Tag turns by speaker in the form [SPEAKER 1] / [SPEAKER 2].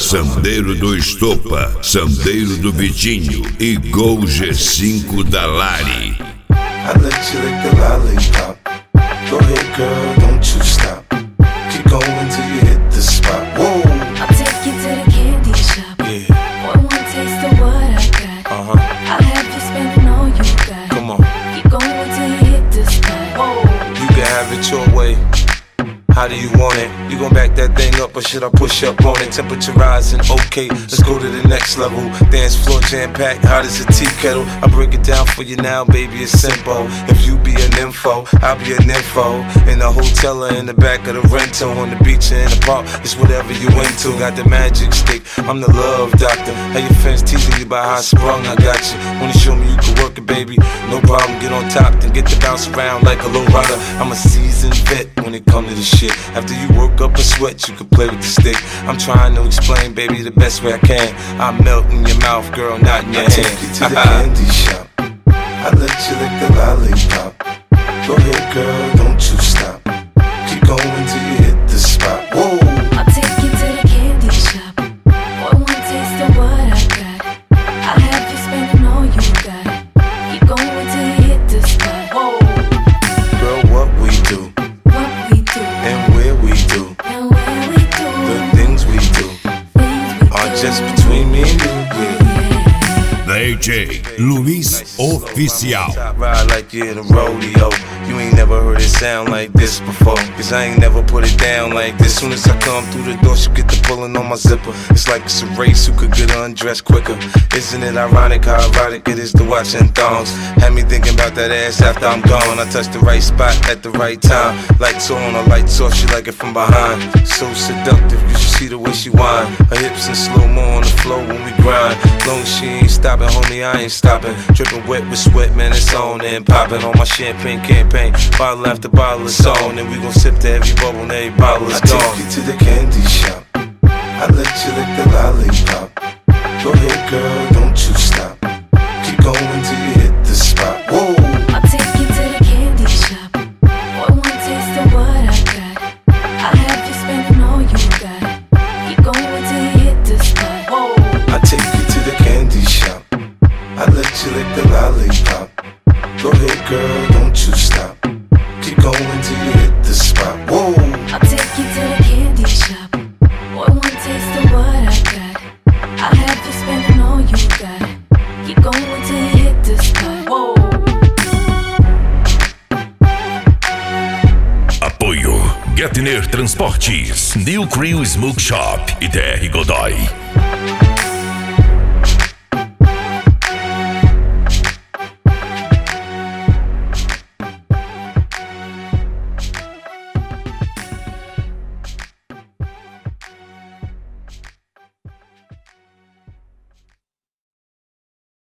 [SPEAKER 1] Sandeiro do Estopa, Sandeiro do Vitinho e Gol G5 da Lari.
[SPEAKER 2] I let you lick the lollipop. Go ahead, girl, don't you stop. Keep going till you hit the spot. Whoa.
[SPEAKER 3] I'll take you to the candy shop.
[SPEAKER 2] Yeah.
[SPEAKER 3] One taste of what I got. I'll have you spending all you got.
[SPEAKER 2] Come on.
[SPEAKER 3] Keep going till you hit the spot. Whoa.
[SPEAKER 2] You can have it your way. How do you want it? You gon' back that thing up or should I push up on it? Temperature rising, okay, let's go to the next level. Dance floor jam-packed, hot as a tea kettle. I break it down for you now, baby, it's simple. If you be an info, I'll be an info. In the hotel or in the back of the rental, on the beach or in the park, it's whatever you into. Got the magic stick, I'm the love doctor. How your friends teasing you about how I sprung, I got you. Wanna show me you can work it, baby? No problem, get on top, then get to bounce around like a low rider. I'm a seasoned vet when it comes to the shit. After you work up a sweat, you can play with the stick. I'm trying to explain, baby, the best way I can. I melt in your mouth, girl, not in your hand. I take you to the candy shop. I let you lick the lollipop. Go ahead, girl, don't you stop. Keep going till you hit the spot. Whoa.
[SPEAKER 3] I'll take you to the candy shop. One taste of what I got. I'll have you spending all you got. Keep going till you hit the spot. Whoa.
[SPEAKER 2] Girl, what we do,
[SPEAKER 3] What we do,
[SPEAKER 2] and where we do,
[SPEAKER 3] and where we do,
[SPEAKER 2] the things we do
[SPEAKER 3] things we
[SPEAKER 2] are
[SPEAKER 3] do.
[SPEAKER 2] just between me and you. Yeah.
[SPEAKER 1] DJ Luiz Oficial.
[SPEAKER 2] Top ride like you're in a rodeo. You ain't never heard it sound like this before. Cause I ain't never put it down like this. Soon as I come through the door, she get the pulling on my zipper. It's like it's a race who could get undressed quicker. Isn't it ironic how erotic it is to watching thongs? Had me thinking about that ass after I'm gone. I touch the right spot at the right time. Lights on or lights off, she like it from behind. So seductive, you should see the way she whine. Her hips in slow-mo on the floor when we grind. Long as she ain't stopping, homie, I ain't stopping. Dripping wet with sweat, man, it's on and popping on my champagne campaign. Bottle after bottle is on, and we gon' sip to every bubble and every bottle is gone. I take you to the candy shop. I let you lick the lollipop. Go ahead, girl, don't you stop. Keep going till you hit the spot. Whoa.
[SPEAKER 3] I'll take you to the candy shop. One taste of what I got. I'll have you spending all you got. Keep going till you hit the spot. Whoa.
[SPEAKER 2] I take you to the candy shop. I let you lick the lollipop. Go ahead, girl, don't you stop. Keep going till you hit the spot. Whoa.
[SPEAKER 3] I'll take you to the candy shop. One taste of what I got. I'll have you spending all you got. Keep going till you hit the spot. Whoa.
[SPEAKER 4] Apoio Gettner Transportes, New Crew Smoke Shop e DR Godoy.